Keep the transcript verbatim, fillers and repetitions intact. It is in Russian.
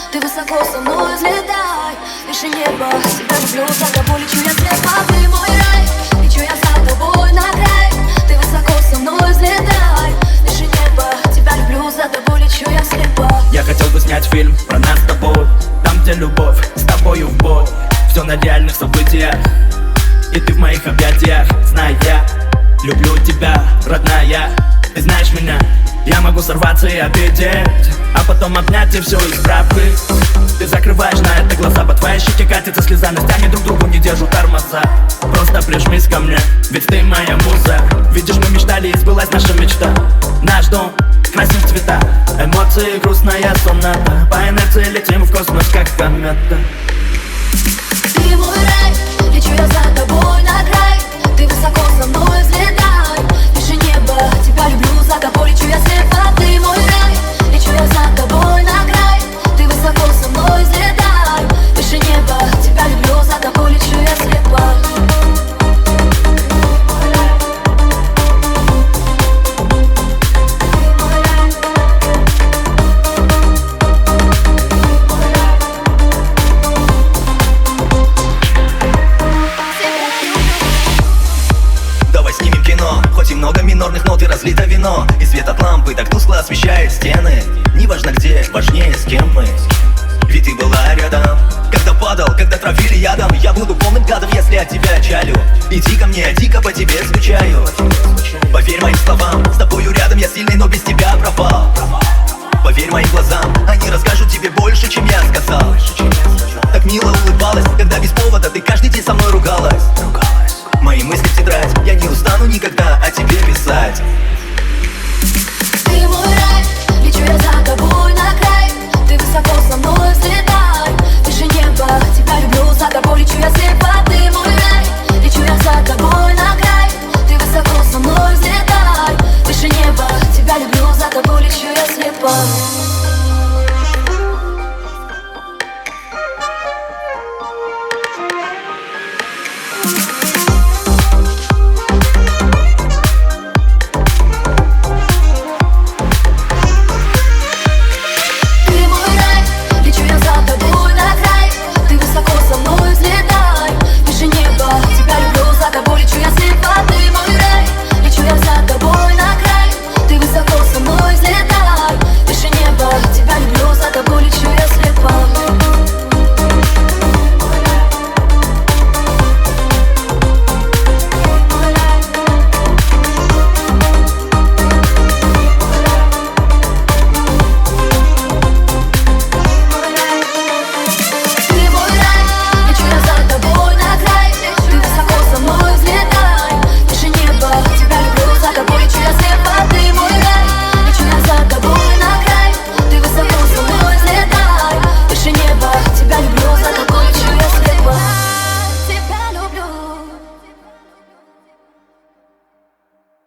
ты высоко со мной взлетай. Выше неба, тебя люблю, за тобой лечу я слепо. Ты мой рай, лечу я за тобой на край. Ты высоко со мной взлетай. Выше неба, тебя люблю, за тобой лечу я слепо. Я хотел бы снять фильм про нас с тобой, там, где любовь, с тобою в бой. Все на реальных событиях, и ты в моих объятиях. Знай, я люблю тебя, родная. Ты знаешь меня, я могу сорваться и обидеть, а потом обнять и все исправить. Ты закрываешь на это глаза, по твоей щеке катится слеза. На стяне друг другу не держу тормоза. Просто прижмись ко мне, ведь ты моя муза. Видишь, мы мечтали и сбылась наша мечта. Наш дом красим в цвета, эмоции, грустная соната. По инерции летим в космос, как комета. Ты мой рай, лечу я за тобой на край. Ты высоко со мной взлетай. Выше неба, тебя люблю, за тобой лечу я слепо. Ты мой рай, лечу я за тобой на край. Ты высоко со мной взлетай. Выше неба, тебя люблю, за тобой лечу я слепо. Хоть и много минорных нот и разлито вино, и свет от лампы так тускло освещает стены. Неважно где, важнее с кем мы. Ведь ты была рядом, когда падал, когда травили ядом. Я буду полным гадом, если от тебя чалю. Иди ко мне, дико по тебе скучаю. Поверь моим словам, с тобою рядом я сильный, но без тебя пропал. Поверь моим глазам, они расскажут тебе больше, чем я сказал. Так мило улыбалась, когда без повода ты каждый